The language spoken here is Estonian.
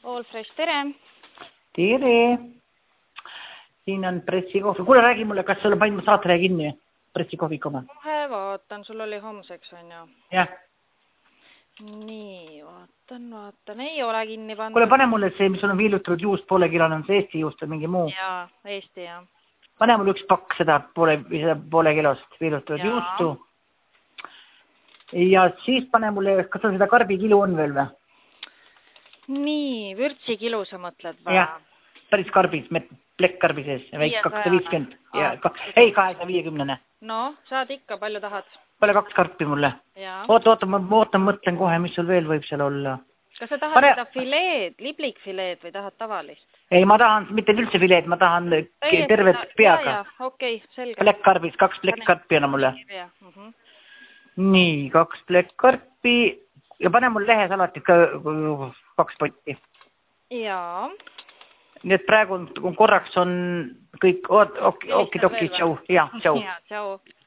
All fresh, tere! Tere! Siin on pressikohvi. Kuule, räägi mulle, kas sul on panin saatele kinni? Pressikohvikuma. Kohe vaatan, sul oli homseks, on ju? Jah. Nii, vaatan. Ei ole kinni pandud. Kuule, pane mulle see, mis on viilutatud juust poole kilon, on see Eesti juust või mingi muu? Jaa, Eesti, jah. Pane mulle üks pakk seda poole kilost viilutatud juustu. Ja siis pane mulle, kas sul seda karbikilu on veel või? Nii, vürtsikilu sa mõtled või? Jah, päris karbis, plekkkarbi sees, väik 250. Ei, 250. No, saad ikka, palju tahad? Pane 2 karpi mulle. Oota, ma mõtlen kohe, mis sul veel võib seal olla. Kas sa tahad seda fileed, liblikfileed või tahad tavalist? Ei, ma tahan mitte üldse fileed, ma tahan tervet peaga. Okei, selge. Plekkarbis, 2 plekkkarpi anna mulle. Nii, 2 plekkkarpi ja pane mul lehesalatit ka 2 potti. Jaa. Nii et praegu korraks on kõik, okidoki, tšau. Jaa, tšau.